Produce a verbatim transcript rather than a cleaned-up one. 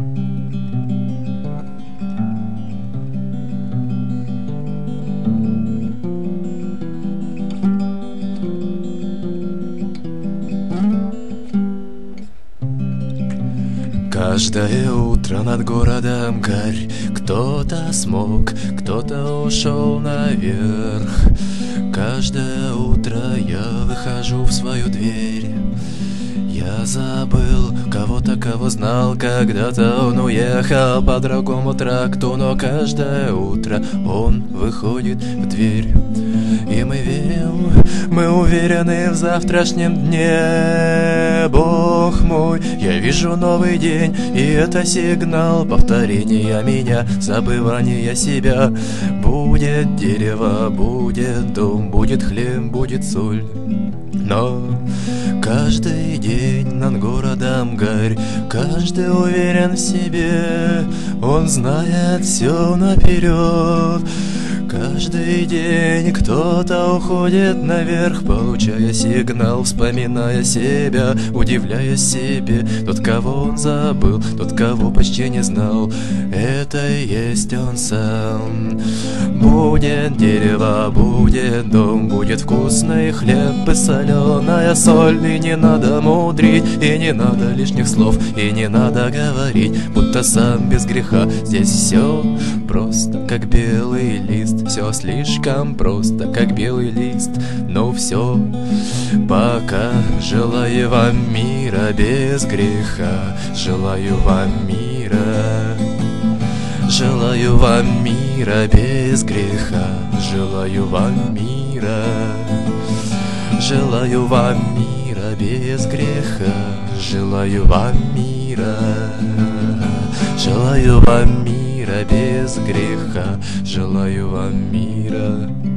Каждое утро над городом горь. Кто-то смог, кто-то ушел наверх. Каждое утро я выхожу в свою дверь. Я забыл кого-то, кого знал. Когда-то он уехал по другому тракту, но каждое утро он выходит в дверь. И мы верим, мы уверены в завтрашнем дне. Бог мой, я вижу новый день, и это сигнал повторения меня, забывания себя. Будет дерево, будет дом, будет хлеб, будет соль. Но каждый день над городом горь. Каждый уверен в себе, он знает все наперед. Каждый день кто-то уходит наверх, получая сигнал, вспоминая себя, удивляясь себе. Тот, кого он забыл, тот, кого почти не знал, это и есть он сам. Будет дерево, будет дом, будет вкусный хлеб и соленая соль. И не надо мудрить, и не надо лишних слов, и не надо говорить, будто сам без греха. Здесь все просто, как белый лист. Все слишком просто, как белый лист. Но все пока. Желаю вам мира без греха. Желаю вам мира. Желаю вам мира без греха. Желаю вам мира. Желаю вам мира без греха. Желаю вам мира. Желаю вам мира без греха. Желаю вам мира.